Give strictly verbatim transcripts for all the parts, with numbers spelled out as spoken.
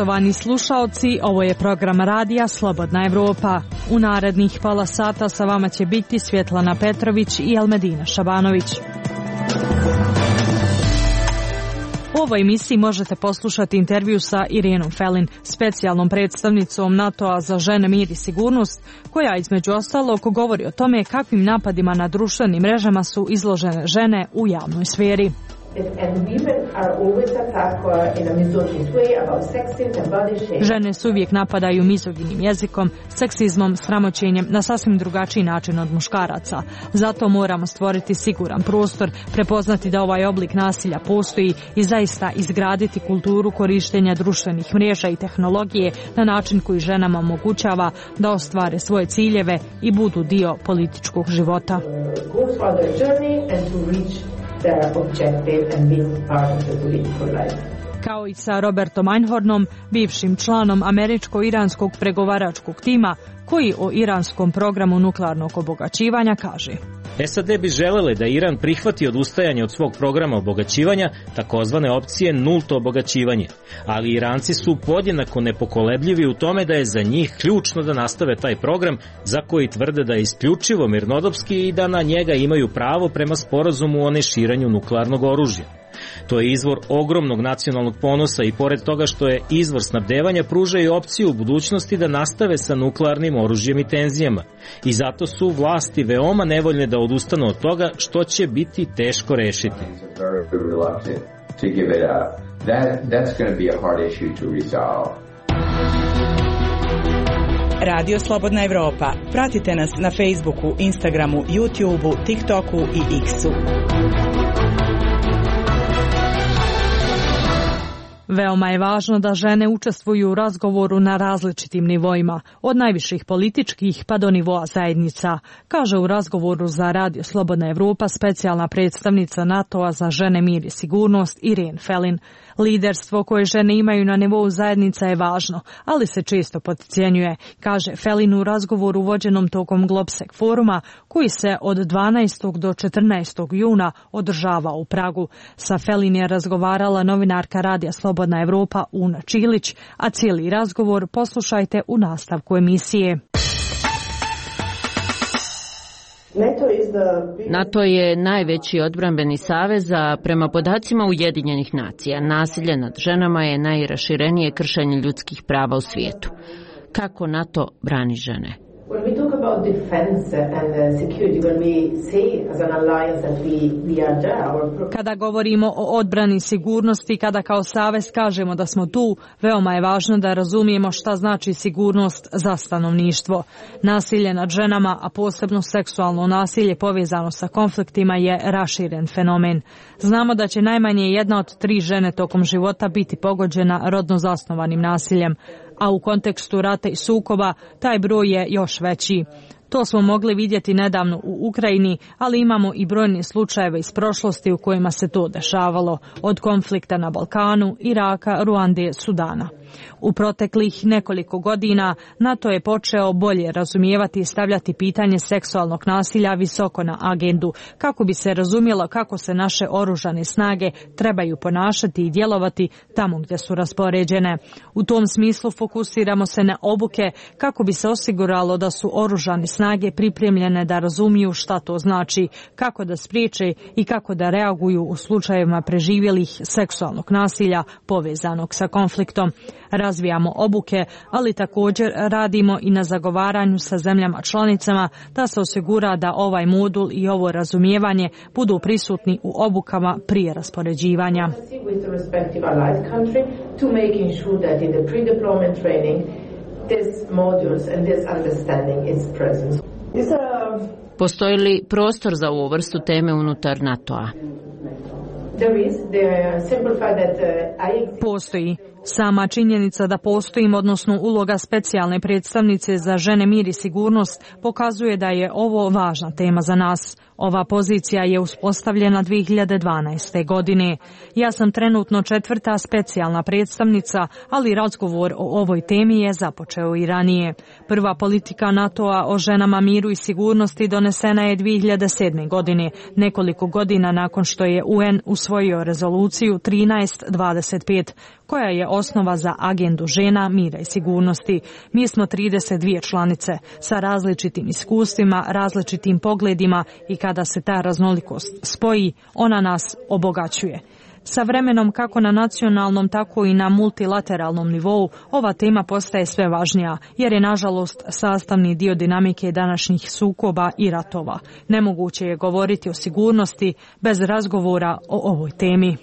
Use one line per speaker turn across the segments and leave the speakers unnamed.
Poštovani slušaoci, ovo je program radija Slobodna Evropa. U narednih pola sata sa vama će biti Svjetlana Petrović i Elmedina Šabanović. U ovoj emisiji možete poslušati intervju sa Irenom Felin, specijalnom predstavnicom NATO-a za žene, mir i sigurnost, koja između ostalog govori o tome kakvim napadima na društvenim mrežama su izložene žene u javnoj sferi. Žene se uvijek napadaju mizoginim jezikom, seksizmom, sramoćenjem na sasvim drugačiji način od muškaraca. Zato moramo stvoriti siguran prostor, prepoznati da ovaj oblik nasilja postoji i zaista izgraditi kulturu korištenja društvenih mreža i tehnologije na način koji ženama omogućava da ostvare svoje ciljeve i budu dio političkog života. Kao i sa Robertom Einhornom, bivšim članom američko-iranskog pregovaračkog tima, koji o iranskom programu nuklearnog obogaćivanja kaže:
S A D bi želele da Iran prihvati odustajanje od svog programa obogaćivanja, takozvane opcije nulto obogaćivanje, ali Iranci su podjednako nepokolebljivi u tome da je za njih ključno da nastave taj program za koji tvrde da je isključivo mirnodopski i da na njega imaju pravo prema sporazumu o neširanju nuklearnog oružja. To je izvor ogromnog nacionalnog ponosa i pored toga što je izvor snabdevanja, pruža i opciju u budućnosti da nastave sa nuklearnim oružjem i tenzijama. I zato su vlasti veoma nevoljne da odustanu od toga, što će biti teško rešiti.
Radio Slobodna Evropa. Pratite nas na Facebooku, Instagramu, YouTubeu, TikToku i X-u.
Veoma je važno da žene učestvuju u razgovoru na različitim nivoima, od najviših političkih pa do nivoa zajednica, kaže u razgovoru za Radio Slobodna Evropa specijalna predstavnica NATO-a za žene, mir i sigurnost Irene Felin. Liderstvo koje žene imaju na nivou zajednica je važno, ali se često potcijenjuje, kaže Felin u razgovoru vođenom tokom Globsec foruma, koji se od dvanaestog do četrnaestog juna održava u Pragu. Sa Felin je razgovarala novinarka Radija Slobodna Evropa Una Čilić, a cijeli razgovor poslušajte u nastavku emisije.
NATO je najveći odbrambeni savez, a prema podacima Ujedinjenih nacija, nasilje nad ženama je najraširenije kršenje ljudskih prava u svijetu. Kako NATO brani žene?
Kada govorimo o odbrani sigurnosti, kada kao savez kažemo da smo tu, veoma je važno da razumijemo šta znači sigurnost za stanovništvo. Nasilje nad ženama, a posebno seksualno nasilje povezano sa konfliktima, je raširen fenomen. Znamo da će najmanje jedna od tri žene tokom života biti pogođena rodno zasnovanim nasiljem, a u kontekstu rata i sukoba taj broj je još veći. To smo mogli vidjeti nedavno u Ukrajini, ali imamo i brojne slučajeve iz prošlosti u kojima se to dešavalo, od konflikta na Balkanu, Iraka, Ruande, Sudana. U proteklih nekoliko godina NATO je počeo bolje razumijevati i stavljati pitanje seksualnog nasilja visoko na agendu, kako bi se razumjelo kako se naše oružane snage trebaju ponašati i djelovati tamo gdje su raspoređene. U tom smislu fokusiramo se na obuke kako bi se osiguralo da su oružane snage pripremljene da razumiju šta to znači, kako da spriječe i kako da reaguju u slučajevima preživjelih seksualnog nasilja povezanog sa konfliktom. Razvijamo obuke, ali također radimo i na zagovaranju sa zemljama članicama da se osigura da ovaj modul i ovo razumijevanje budu prisutni u obukama prije raspoređivanja.
Postoji li prostor za ovu vrstu teme unutar NATO-a?
Postoji. Sama činjenica da postojim, odnosno uloga specijalne predstavnice za žene, mir i sigurnost, pokazuje da je ovo važna tema za nas. Ova pozicija je uspostavljena dvije hiljade dvanaeste. godine. Ja sam trenutno četvrta specijalna predstavnica, ali razgovor o ovoj temi je započeo i ranije. Prva politika NATO-a o ženama, miru i sigurnosti donesena je dvije hiljade sedme. godine, nekoliko godina nakon što je U N usvojio rezoluciju trinaest dvadeset pet, koja je osnova za agendu žena, mira i sigurnosti. Mi smo trideset dvije članice sa različitim iskustvima, različitim pogledima i kada se ta raznolikost spoji, ona nas obogaćuje. Sa vremenom kako na nacionalnom, tako i na multilateralnom nivou ova tema postaje sve važnija, jer je nažalost sastavni dio dinamike današnjih sukoba i ratova. Nemoguće je govoriti o sigurnosti bez razgovora o ovoj temi.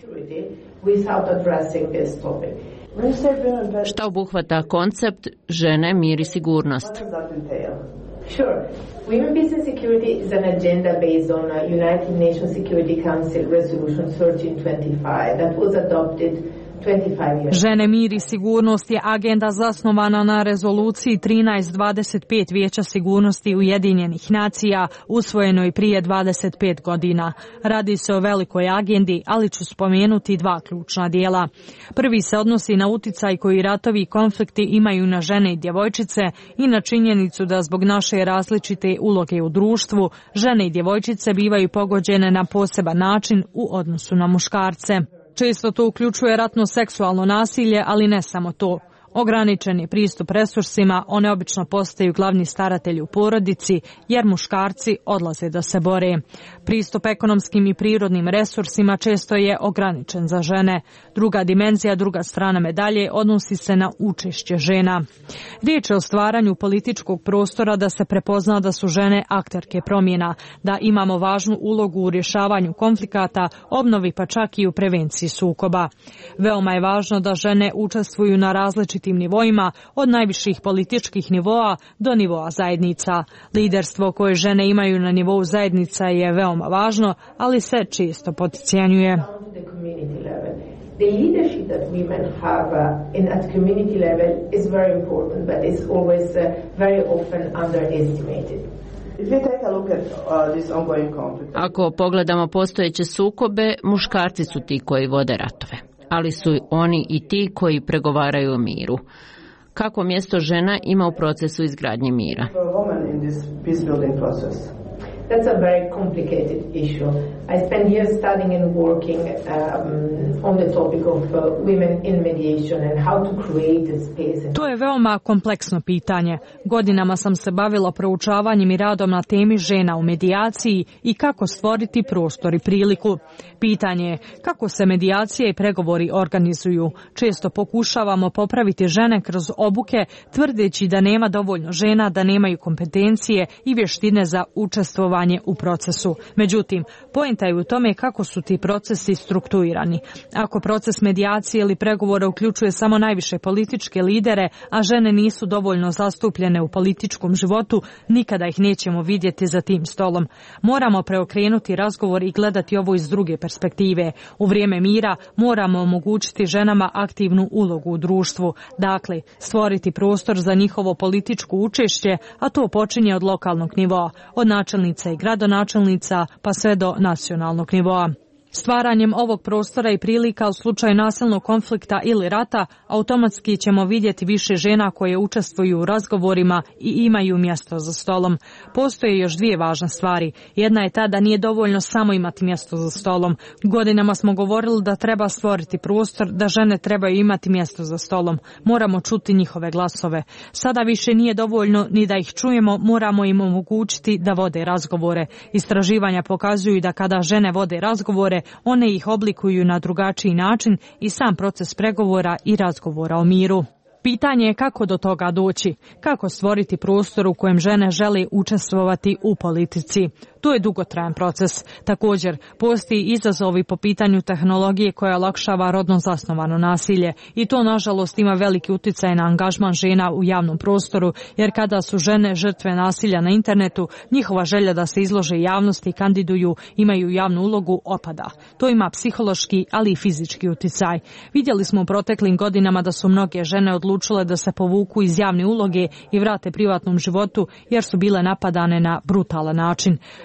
Šta obuhvata koncept žene, mir i sigurnost?
Sure. Women, peace and security is an agenda based on uh, United Nations Security Council Resolution thirteen twenty-five that was adopted twenty-five years.
Žene, mir i sigurnost je agenda zasnovana na rezoluciji trinaest dvadeset pet Vijeća sigurnosti Ujedinjenih nacija, usvojenoj prije dvadeset pet godina. Radi se o velikoj agendi, ali ću spomenuti dva ključna dijela. Prvi se odnosi na uticaj koji ratovi i konflikti imaju na žene i djevojčice i na činjenicu da zbog naše različite uloge u društvu, žene i djevojčice bivaju pogođene na poseban način u odnosu na muškarce. Često to uključuje ratno seksualno nasilje, ali ne samo to. Ograničeni pristup resursima, one obično postaju glavni staratelji u porodici, jer muškarci odlaze da se bore. Pristup ekonomskim i prirodnim resursima često je ograničen za žene. Druga dimenzija, druga strana medalje odnosi se na učešće žena. Riječ je o stvaranju političkog prostora da se prepozna da su žene akterke promjena, da imamo važnu ulogu u rješavanju konflikata, obnovi pa čak i u prevenciji sukoba. Veoma je važno da žene učestvuju na različitim nivoima, od najviših političkih nivoa do nivoa zajednica. Liderstvo koje žene imaju na nivou zajednica je veoma važno, ali se često potcijenjuje.
The leadership that women have uh, in at community level is very important, but is always uh, very often underestimated.
Ako pogledamo postojeće sukobe, muškarci su ti koji vode ratove, ali su oni i ti koji pregovaraju o miru. Kako mjesto žena ima u procesu izgradnje mira?
That's a very complicated issue. I spent years studying and working um, on the topic of uh, women in mediation and how to create a space.
To je veoma kompleksno pitanje. Godinama sam se bavila proučavanjem i radom na temi žena u medijaciji i kako stvoriti prostor i priliku. Pitanje je kako se medijacije i pregovori organizuju. Često pokušavamo popraviti žene kroz obuke, tvrdeći da nema dovoljno žena, da nemaju kompetencije i vještine za učestvovanje u procesu. Međutim, poenta je u tome kako su ti procesi strukturirani. Ako proces medijacije ili pregovora uključuje samo najviše političke lidere, a žene nisu dovoljno zastupljene u političkom životu, nikada ih nećemo vidjeti za tim stolom. Moramo preokrenuti razgovor i gledati ovo iz druge perspektive. U vrijeme mira moramo omogućiti ženama aktivnu ulogu u društvu. Dakle, stvoriti prostor za njihovo političko učešće, a to počinje od lokalnog nivoa, od načelnice i gradonačelnica pa sve do nacionalnog nivoa. Stvaranjem ovog prostora i prilika u slučaju nasilnog konflikta ili rata, automatski ćemo vidjeti više žena koje učestvuju u razgovorima i imaju mjesto za stolom. Postoje još dvije važne stvari. Jedna je ta da nije dovoljno samo imati mjesto za stolom. Godinama smo govorili da treba stvoriti prostor, da žene trebaju imati mjesto za stolom. Moramo čuti njihove glasove. Sada više nije dovoljno ni da ih čujemo, moramo im omogućiti da vode razgovore. Istraživanja pokazuju da kada žene vode razgovore, one ih oblikuju na drugačiji način i sam proces pregovora i razgovora o miru. Pitanje je kako do toga doći, kako stvoriti prostor u kojem žene žele učestvovati u politici. To je dugotrajan proces. Također, postoji izazovi po pitanju tehnologije koja olakšava rodno zasnovano nasilje i to nažalost ima veliki utjecaj na angažman žena u javnom prostoru, jer kada su žene žrtve nasilja na internetu, njihova želja da se izlože javnosti i kandiduju, imaju javnu ulogu, opada. To ima psihološki, ali i fizički utjecaj. Vidjeli smo u proteklim godinama da su mnoge žene odlučile da se povuku iz javne uloge i vrate privatnom životu jer su bile napadane na brutalan način.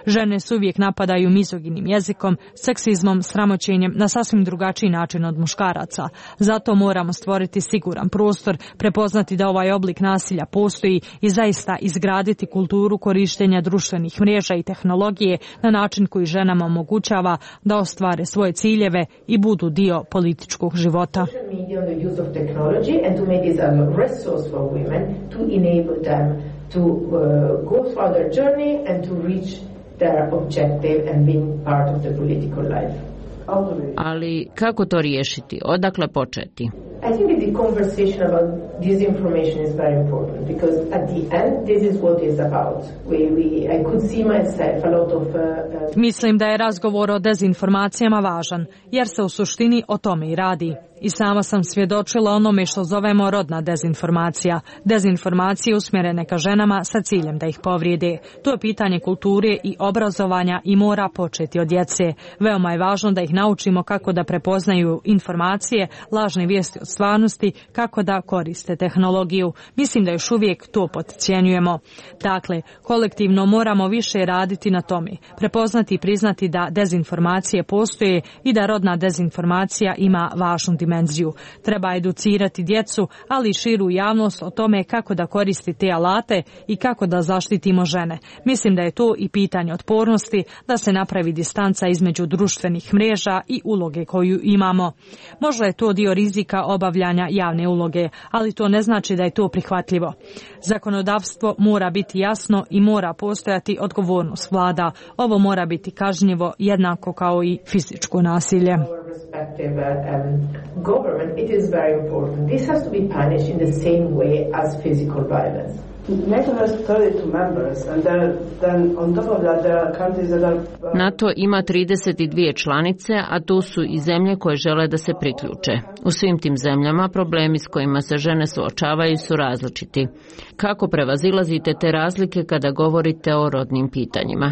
Žene se uvijek napadaju mizoginim jezikom, seksizmom, sramoćenjem na sasvim drugačiji način od muškaraca. Zato moramo stvoriti siguran prostor, prepoznati da ovaj oblik nasilja postoji i zaista izgraditi kulturu korištenja društvenih mreža i tehnologije na način koji ženama omogućava da ostvare svoje ciljeve i budu dio političkog života.
To uh, go through their journey and to reach their objective and being part of the political life.
Ali kako to riješiti? Odakle početi?
I think that the conversation about disinformation is very important because at the end this is what it's about. We, we, I could see myself a lot of... Uh, uh...
Mislim da je razgovor o dezinformacijama važan, jer se u suštini o tome i radi. I sama sam svjedočila onome što zovemo rodna dezinformacija. Dezinformacije usmjerene ka ženama sa ciljem da ih povrijede. To je pitanje kulture i obrazovanja i mora početi od djece. Veoma je važno da ih naučimo kako da prepoznaju informacije, lažne vijesti od stvarnosti, kako da koriste tehnologiju. Mislim da još uvijek to potcijenjujemo. Dakle, kolektivno moramo više raditi na tome. Prepoznati i priznati da dezinformacije postoje i da rodna dezinformacija ima važnu dimenziju. Treba educirati djecu, ali i širu javnost o tome kako da koristi te alate i kako da zaštitimo žene. Mislim da je to i pitanje otpornosti, da se napravi distanca između društvenih mreža i uloge koju imamo. Možda je to dio rizika obavljanja javne uloge, ali to ne znači da je to prihvatljivo. Zakonodavstvo mora biti jasno i mora postojati odgovornost vlada. Ovo mora biti kažnjivo jednako kao i fizičko nasilje.
Government, it is very important. This has to be punished in the same way as physical violence. NATO has thirty-two members and there, then on top of that there are countries that are...
NATO ima trideset dvije članice, a tu su i zemlje koje žele da se priključe. U svim tim zemljama problemi s kojima se žene suočavaju su različiti. Kako prevazilazite te razlike kada govorite o rodnim pitanjima?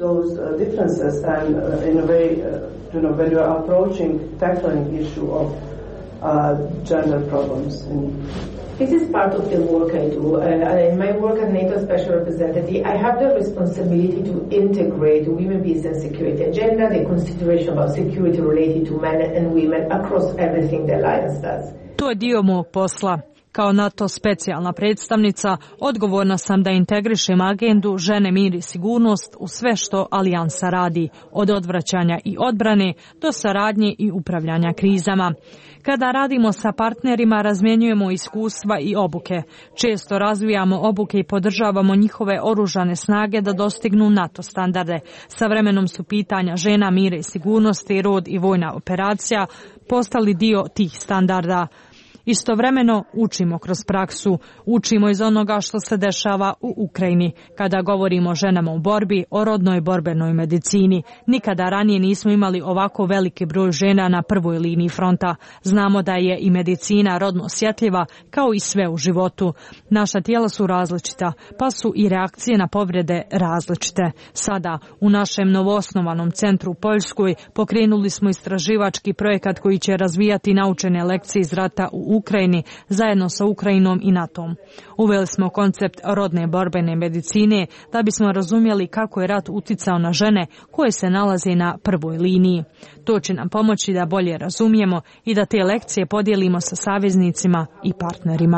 Uh, gender problems. And this is part of the work I do. Uh, in my work as NATO Special Representative, I have the responsibility to integrate the women, peace and security agenda, the consideration about security related to men and women across everything the alliance does.
To je dio mog posla. Kao NATO specijalna predstavnica, odgovorna sam da integrišem agendu žene, mir i sigurnost u sve što alijansa radi, od odvraćanja i odbrane do saradnje i upravljanja krizama. Kada radimo sa partnerima, razmjenjujemo iskustva i obuke. Često razvijamo obuke i podržavamo njihove oružane snage da dostignu NATO standarde. Sa vremenom su pitanja žena, mira i sigurnosti, rod i vojna operacija postali dio tih standarda. Istovremeno učimo kroz praksu, učimo iz onoga što se dešava u Ukrajini. Kada govorimo o ženama u borbi, o rodnoj borbenoj medicini, nikada ranije nismo imali ovako veliki broj žena na prvoj liniji fronta. Znamo da je i medicina rodno osjetljiva kao i sve u životu. Naša tijela su različita, pa su i reakcije na povrede različite. Sada, u našem novoosnovanom centru u Poljskoj, pokrenuli smo istraživački projekat koji će razvijati naučene lekcije iz rata u Ukrajini zajedno sa Ukrajinom i NATO-om. Uveli smo koncept rodne borbene medicine da bismo razumjeli kako je rat uticao na žene koje se nalaze na prvoj liniji. To će nam pomoći da bolje razumijemo i da te lekcije podijelimo sa saveznicima i partnerima.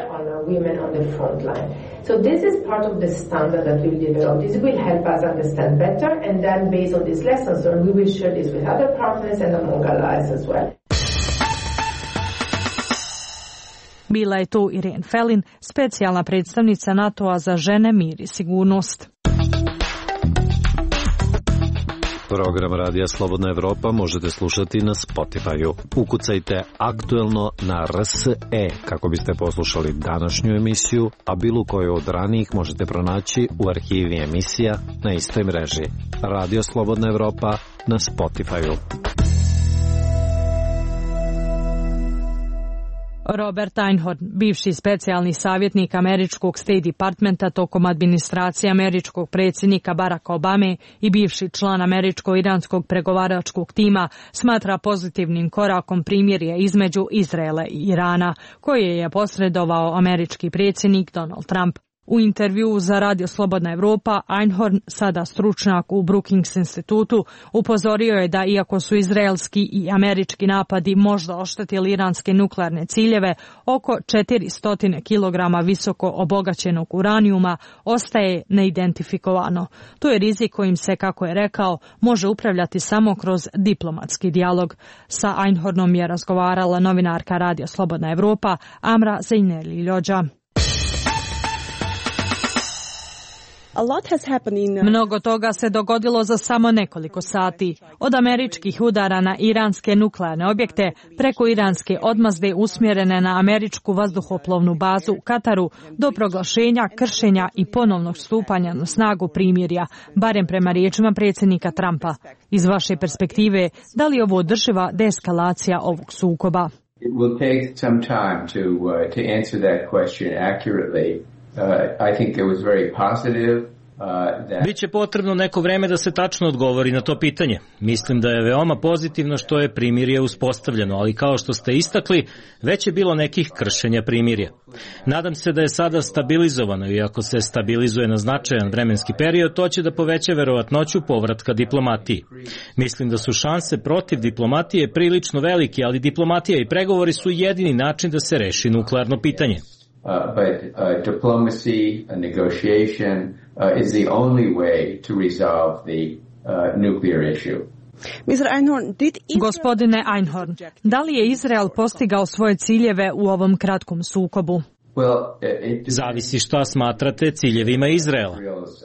So this is part of the standard that we will develop. This will help us understand better and then based on these lessons we will share this with other partners and among allies as well.
Bila je tu Irene Felin, specijalna predstavnica NATO-a za žene, mir i sigurnost.
Program Radija Slobodna Evropa možete slušati na Spotify-u. Ukucajte aktuelno na R S E kako biste poslušali današnju emisiju, a bilo koju od ranijih možete pronaći u arhivi emisija na istoj mreži. Radio Slobodna Evropa na Spotify-u.
Robert Einhorn, bivši specijalni savjetnik američkog State Departmenta tokom administracije američkog predsjednika Baracka Obame i bivši član američko-iranskog pregovaračkog tima, smatra pozitivnim korakom primirje između Izraela i Irana, koje je posredovao američki predsjednik Donald Trump. U intervjuu za Radio Slobodna Evropa, Einhorn, sada stručnjak u Brookings institutu, upozorio je da iako su izraelski i američki napadi možda oštetili iranske nuklearne ciljeve, oko četiristo kilograma visoko obogaćenog uranijuma ostaje neidentifikovano. To je rizik kojim se, kako je rekao, može upravljati samo kroz diplomatski dijalog. Sa Einhornom je razgovarala novinarka Radio Slobodna Evropa Amra Zejneli-Ljođa. Mnogo toga se dogodilo za samo nekoliko sati. Od američkih udara na iranske nuklearne objekte, preko iranske odmazde usmjerene na američku vazduhoplovnu bazu u Kataru, do proglašenja, kršenja i ponovnog stupanja na snagu primirja, barem prema riječima predsjednika Trumpa. Iz vaše perspektive, da li je ovo održiva deeskalacija ovog sukoba?
It will take some time to, uh, to answer that question accurately. Uh, I think it was very positive. Uh,
Biće potrebno neko vreme da se tačno odgovori na to pitanje. Mislim da je veoma pozitivno što je primirje uspostavljeno, ali kao što ste istakli, već je bilo nekih kršenja primirja. Nadam se da je sada stabilizovano i ako se stabilizuje na značajan vremenski period, to će da poveća verovatnoću povratka diplomatiji. Mislim da su šanse protiv diplomatije prilično velike, ali diplomatija i pregovori su jedini način da se reši nuklearno pitanje.
Uh, but uh, diplomacy and negotiation uh, is the only way to resolve the uh, nuclear issue.
Gospodine Einhorn, da li je Izrael postigao svoje ciljeve u ovom kratkom sukobu?
Zavisi šta smatrate ciljevima Izraela.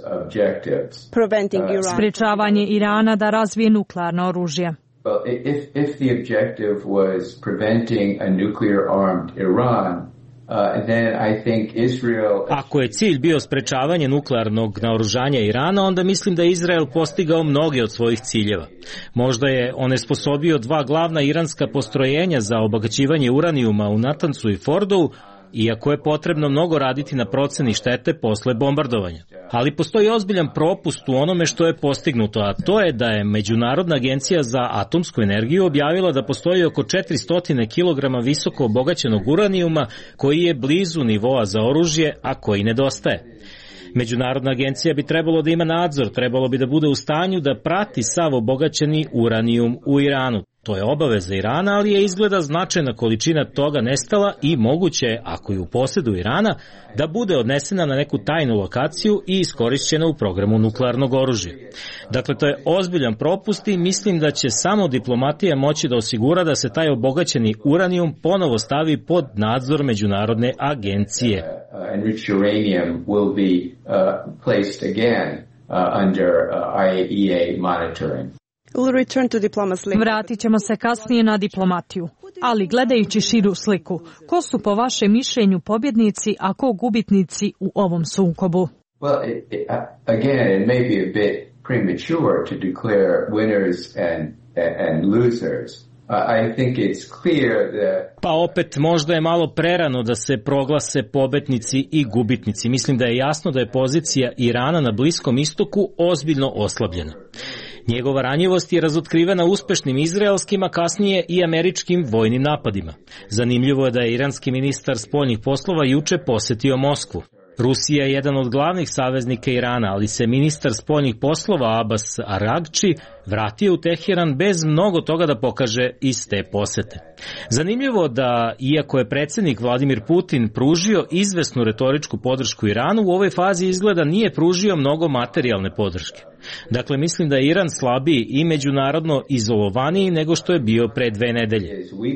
Sprečavanje Irana da razvije nuklearno oružje.
Well, if, if the objective was preventing a nuclear-armed Iran, Uh, then I think Israel...
Ako je cilj bio sprečavanje nuklearnog naoružanja Irana, onda mislim da je Izrael postigao mnoge od svojih ciljeva. Možda je onesposobio dva glavna iranska postrojenja za obogaćivanje uranijuma u Natancu i Fordovu, iako je potrebno mnogo raditi na proceni štete posle bombardovanja. Ali postoji ozbiljan propust u onome što je postignuto, a to je da je Međunarodna agencija za atomsku energiju objavila da postoji oko četiristo kilograma visoko obogaćenog uranijuma koji je blizu nivoa za oružje, a koji nedostaje. Međunarodna agencija bi trebalo da ima nadzor, trebalo bi da bude u stanju da prati sav obogaćeni uranijum u Iranu. To je obaveza Irana, ali je izgleda značajna količina toga nestala i moguće je, ako je u posedu Irana, da bude odnesena na neku tajnu lokaciju i iskorišćena u programu nuklearnog oružja. Dakle, to je ozbiljan propust i mislim da će samo diplomatija moći da osigura da se taj obogaćeni uranijum ponovo stavi pod nadzor Međunarodne agencije.
Uh, enriched uranium will be uh, placed again uh, under uh, I A E A monitoring.
Vratit ćemo se kasnije na diplomatiju, ali gledajući širu sliku, ko su po vašem mišljenju pobjednici, a ko gubitnici u ovom sukobu?
Well, it, it, again, it may be a bit premature to declare winners and, and losers. I think it's clear that...
Pa opet možda je malo prerano da se proglase pobednici i gubitnici. Mislim da je jasno da je pozicija Irana na Bliskom istoku ozbiljno oslabljena. Njegova ranjivost je razotkrivena uspešnim izraelskim, a kasnije i američkim vojnim napadima. Zanimljivo je da je iranski ministar spoljnih poslova juče posetio Moskvu. Rusija je jedan od glavnih saveznika Irana, ali se ministar spoljnih poslova Abbas Aragči vratio u Teheran bez mnogo toga da pokaže iz te posete. Zanimljivo da, iako je predsjednik Vladimir Putin pružio izvesnu retoričku podršku Iranu, u ovoj fazi izgleda nije pružio mnogo materijalne podrške. Dakle, mislim da je Iran slabiji i međunarodno izolovaniji nego što je bio pre dve nedelje.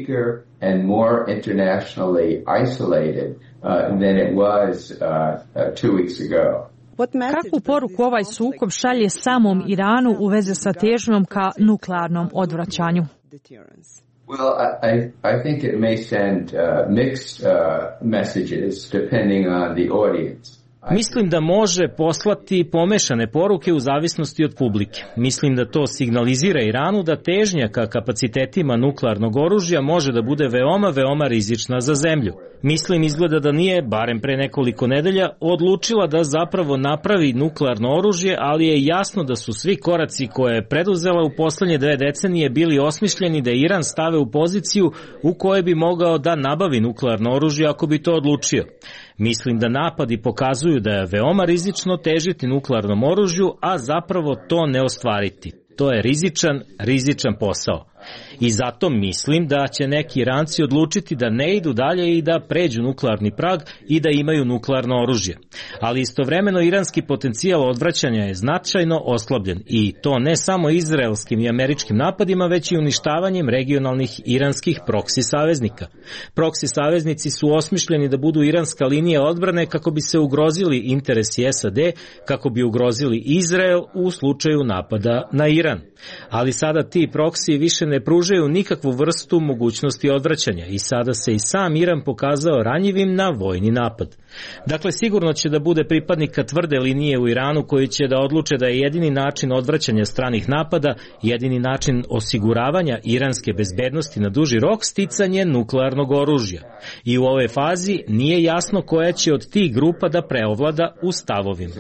Kakvu poruku ovaj sukob šalje samom Iranu u vezi sa težnjom ka nuklearnom odvraćanju?
Well, I, I think it may send uh, mixed uh, messages depending on the audience.
Mislim da može poslati pomešane poruke u zavisnosti od publike. Mislim da to signalizira Iranu da težnja ka kapacitetima nuklearnog oružja može da bude veoma, veoma rizična za zemlju. Mislim izgleda da nije, barem pre nekoliko nedelja, odlučila da zapravo napravi nuklearno oružje, ali je jasno da su svi koraci koje je preduzela u poslednje dve decenije bili osmišljeni da Iran stave u poziciju u kojoj bi mogao da nabavi nuklearno oružje ako bi to odlučio. Mislim da napadi pokazuju da je veoma rizično težiti nuklearnom oružju, a zapravo to ne ostvariti. To je rizičan, rizičan posao. I zato mislim da će neki Iranci odlučiti da ne idu dalje i da pređu nuklearni prag i da imaju nuklearno oružje. Ali istovremeno iranski potencijal odvraćanja je značajno oslabljen i to ne samo izraelskim i američkim napadima, već i uništavanjem regionalnih iranskih proksi saveznika. Proksi saveznici su osmišljeni da budu iranska linija odbrane kako bi se ugrozili interesi S A D, kako bi ugrozili Izrael u slučaju napada na Iran. Ali sada ti proksi više ne pružaju nikakvu vrstu mogućnosti odvraćanja i sada se i sam Iran pokazao ranjivim na vojni napad. Dakle, sigurno će da bude pripadnika tvrde linije u Iranu koji će da odluče da je jedini način odvraćanja stranih napada, jedini način osiguravanja iranske bezbednosti na duži rok sticanje nuklearnog oružja. I u ovoj fazi nije jasno koja će od tih grupa da preovlada u stavovima.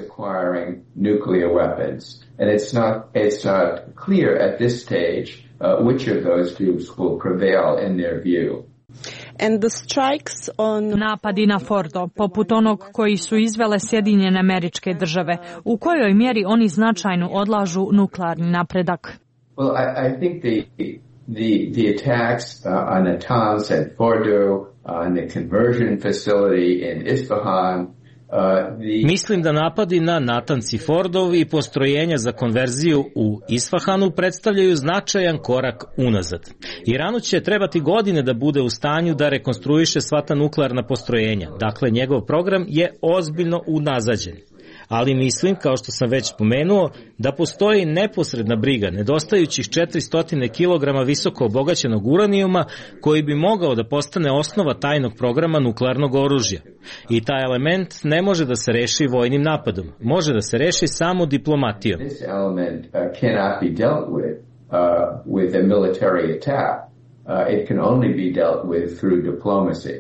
And it's not, it's not clear at this stage uh, which of those groups will prevail in their view.
And the strikes on...
Napadi na Fordo, poput onog koji su izvele Sjedinjene Američke Države, u kojoj mjeri oni značajno odlažu nuklearni napredak?
Well, I, I think the, the, the attacks uh, on Natanz and Fordo, on the conversion facility in Isfahan,
Mislim da napadi na Natanz i Fordov i postrojenja za konverziju u Isfahanu predstavljaju značajan korak unazad. Iranu će trebati godine da bude u stanju da rekonstruiše sva ta nuklearna postrojenja. Dakle, njegov program je ozbiljno unazađen. Ali mislim, kao što sam već spomenuo, da postoji neposredna briga nedostajućih četiristo kilograma visoko obogaćenog uranijuma koji bi mogao da postane osnova tajnog programa nuklearnog oružja. I taj element ne može da se reši vojnim napadom, može da se reši samo diplomatijom.
This element uh, cannot be dealt with uh, with a military attack. Uh, it can only be dealt with through diplomacy.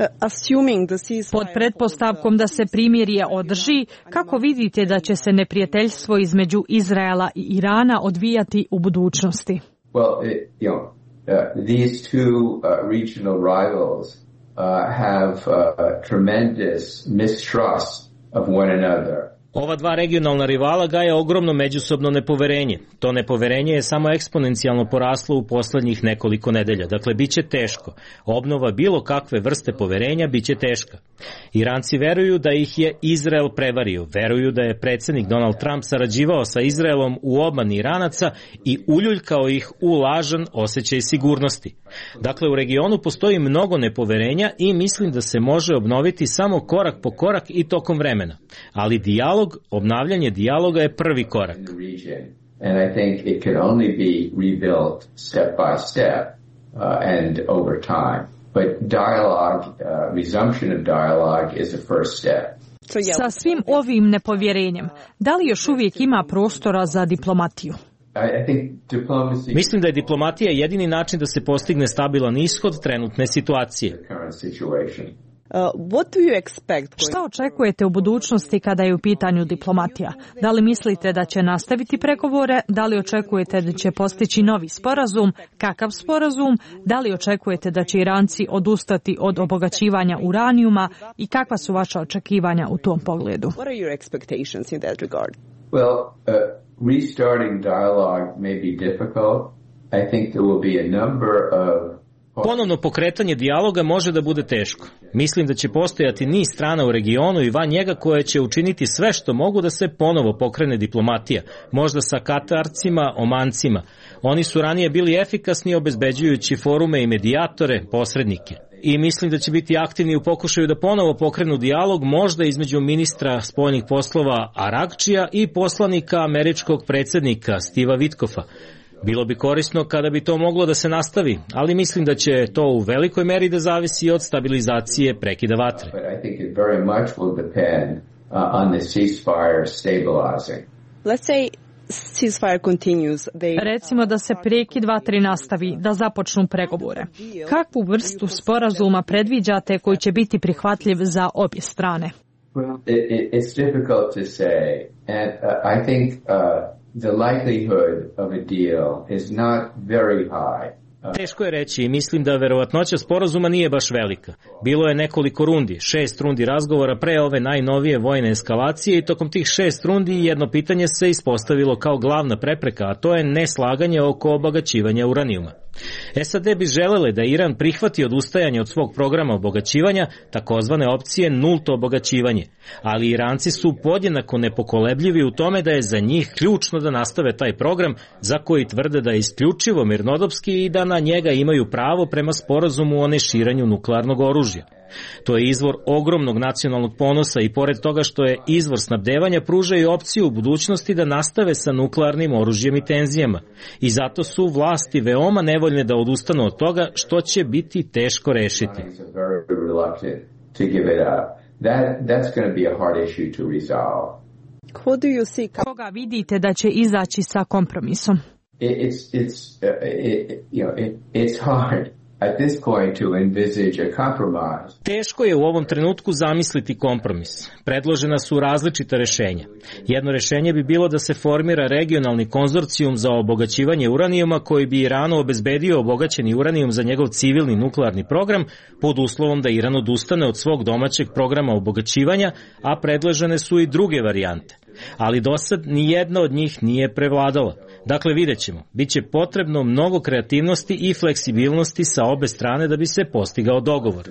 Pod pretpostavkom da se primirje održi, kako vidite da će se neprijateljstvo između Izraela i Irana odvijati u budućnosti?
Well, it, you know, uh, these two uh, regional rivals uh, have uh, tremendous mistrust of one another.
Ova dva regionalna rivala gaje ogromno međusobno nepoverenje. To nepoverenje je samo eksponencijalno poraslo u poslednjih nekoliko nedelja. Dakle, bit će teško. Obnova bilo kakve vrste poverenja bit će teška. Iranci veruju da ih je Izrael prevario. Veruju da je predsjednik Donald Trump sarađivao sa Izraelom u obmani Iranaca i uljuljkao ih u lažan osjećaj sigurnosti. Dakle, u regionu postoji mnogo nepoverenja i mislim da se može obnoviti samo korak po korak i tokom vremena. Ali dijalog obnavljanje dijaloga je prvi korak.
And I think it can only be rebuilt step by step uh, and over time. But dialogue, uh, resumption of dialogue is the first step.
Sa svim ovim nepovjerenjem, da li još uvijek ima prostora za diplomatiju?
I think diplomacy...
Mislim da je diplomatija jedini način da se postigne stabilan ishod trenutne situacije.
Uh, what do you expect?
Šta očekujete u budućnosti kada je u pitanju diplomatija? Da li mislite da će nastaviti pregovore? Da li očekujete da će postići novi sporazum? Kakav sporazum? Da li očekujete da će Iranci odustati od obogaćivanja uranijuma? I kakva su vaša očekivanja u tom pogledu?
What are your expectations in that regard?
Well, uh, restarting dialogue may be difficult. I think there will be a number of
Ponovno pokretanje dijaloga može da bude teško. Mislim da će postojati niz strana u regionu i van njega koje će učiniti sve što mogu da se ponovo pokrene diplomatija, možda sa Katarcima, Omancima. Oni su ranije bili efikasni obezbeđujući forume i medijatore, posrednike. I mislim da će biti aktivni u pokušaju da ponovo pokrenu dijalog, možda između ministra spoljnih poslova Arakčija i poslanika američkog predsjednika Steva Witkofa. Bilo bi korisno kada bi to moglo da se nastavi, ali mislim da će to u velikoj meri da zavisi od stabilizacije prekida vatre.
Let's say ceasefire continues. They...
Recimo da se prekid vatre nastavi, da započnu pregovore. Kakvu vrstu sporazuma predviđate koji će biti prihvatljiv za obje strane?
Well, it, it, it's difficult to say, and uh, I think uh, the likelihood of a deal is not very high.
Teško je reći i mislim da verovatnoća sporazuma nije baš velika. Bilo je nekoliko rundi, šest rundi razgovora pre ove najnovije vojne eskalacije i tokom tih šest rundi jedno pitanje se ispostavilo kao glavna prepreka, a to je neslaganje oko obogaćivanja uranijuma. S A D bi želele da Iran prihvati odustajanje od svog programa obogaćivanja, takozvane opcije nulto obogaćivanje, ali Iranci su podjednako nepokolebljivi u tome da je za njih ključno da nastave taj program za koji tvrde da je isključivo mirnodopski i da na njega imaju pravo prema sporazumu o neširanju nuklearnog oružja. To je izvor ogromnog nacionalnog ponosa i pored toga što je izvor snabdevanja pruža i opciju u budućnosti da nastave sa nuklearnim oružjem i tenzijama. I zato su vlasti veoma nevoljne da odustanu od toga što će biti teško rešiti.
Koga vidite da će izaći sa kompromisom?
It's, it's, uh, it, you know, it, it's hard. At this point to envisage a compromise.
Teško je u ovom trenutku zamisliti kompromis. Predložena su različita rešenja. Jedno rešenje bi bilo da se formira regionalni konzorcijum za obogaćivanje uranijuma koji bi Iranu obezbedio obogaćeni uranijum za njegov civilni nuklearni program pod uslovom da Iran odustane od svog domaćeg programa obogaćivanja, a predložene su i druge varijante. Ali do sad ni jedna od njih nije prevladala. Dakle, vidjet ćemo. Biće potrebno mnogo kreativnosti i fleksibilnosti sa obe strane da bi se postigao dogovor.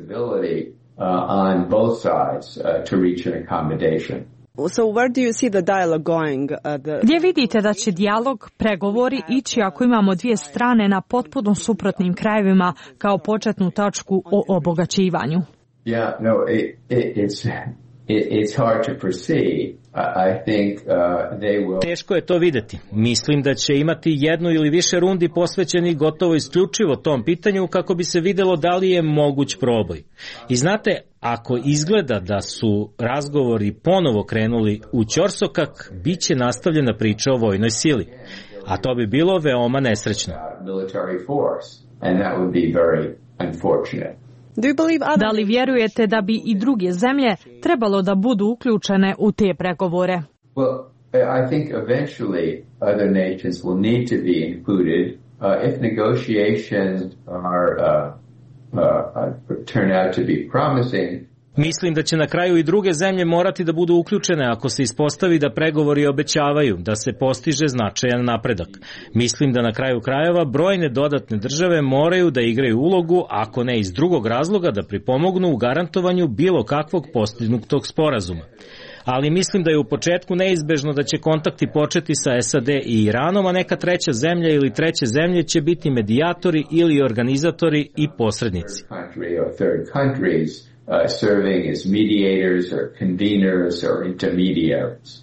So where do you see the dialogue going? Uh, the...
Gdje vidite da će dijalog, pregovori ići ako imamo dvije strane na potpuno suprotnim krajevima kao početnu tačku o obogaćivanju?
Yeah, no, it, it, it's... It's hard to foresee. I think uh, they will...
Teško je to videti. Mislim da će imati jednu ili više rundi posvećeni gotovo isključivo tom pitanju kako bi se videlo da li je moguć proboj. I znate, ako izgleda da su razgovori ponovo krenuli u ćorsokak, bit će nastavljena priča o vojnoj sili. A to bi bilo veoma nesrećno.
Da li vjerujete da bi i druge zemlje trebalo da budu uključene u te pregovore?
Well, I think eventually other nations will need to be included uh, if negotiations are uh, uh, turn out to be promising.
Mislim da će na kraju i druge zemlje morati da budu uključene ako se ispostavi da pregovori obećavaju, da se postiže značajan napredak. Mislim da na kraju krajeva brojne dodatne države moraju da igraju ulogu, ako ne iz drugog razloga, da pripomognu u garantovanju bilo kakvog postignutog sporazuma. Ali mislim da je u početku neizbežno da će kontakti početi sa S A D i Iranom, a neka treća zemlja ili treće zemlje će biti medijatori ili organizatori i posrednici.
Uh, serving as mediators or conveners or intermediaries.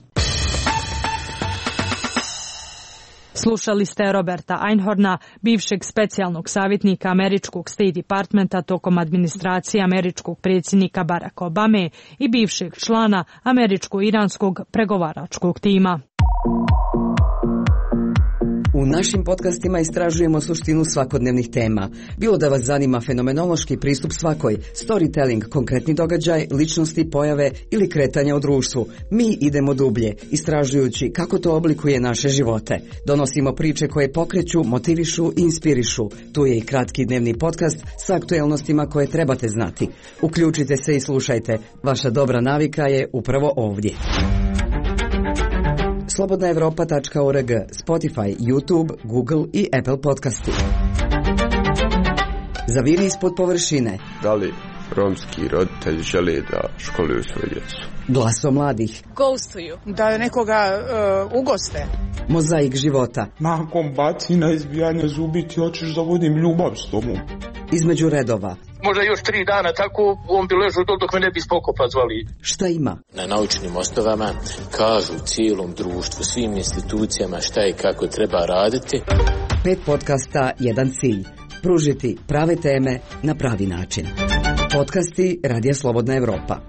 Slušali ste Roberta Einhorna, bivšeg specijalnog savjetnika američkog State Departmenta tokom administracije američkog predsjednika Baracka Obame i bivšeg člana američko-iranskog pregovaračkog tima.
U našim podcastima istražujemo suštinu svakodnevnih tema. Bilo da vas zanima fenomenološki pristup svakoj, storytelling, konkretni događaj, ličnosti, pojave ili kretanja u društvu. Mi idemo dublje, istražujući kako to oblikuje naše živote. Donosimo priče koje pokreću, motivišu i inspirišu. Tu je i kratki dnevni podcast sa aktuelnostima koje trebate znati. Uključite se i slušajte. Vaša dobra navika je upravo ovdje. slobodna evropa tačka org, Spotify, YouTube, Google i Apple podcasti. Zaviri ispod površine.
Da li romski roditelji žele da školuju svoje djecu?
Glaso mladih.
Ghostuju. Da nekoga uh, ugoste.
Mozaik života.
Nakon bacina, izbijanja zubi ti hoćeš da vodim ljubav s tobom.
Između redova.
Možda još tri dana tako on bi ležao dok me ne bi spokopa zvali.
Šta ima?
Na naučnim osnovama kažu cijelom društvu, svim institucijama šta i kako treba raditi.
Pet podcasta, jedan cilj. Pružiti prave teme na pravi način. Podcasti Radija Slobodna Evropa.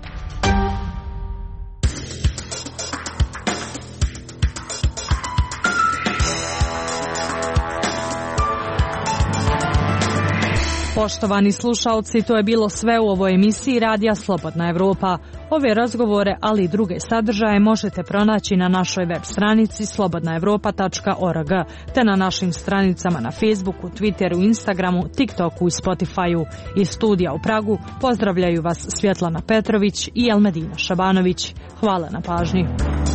Poštovani slušaoci, to je bilo sve u ovoj emisiji Radija Slobodna Evropa. Ove razgovore, ali i druge sadržaje možete pronaći na našoj web stranici slobodna evropa tačka org te na našim stranicama na Facebooku, Twitteru, Instagramu, TikToku i Spotifyu. Iz studija u Pragu pozdravljaju vas Svjetlana Petrović i Elmedina Šabanović. Hvala na pažnji.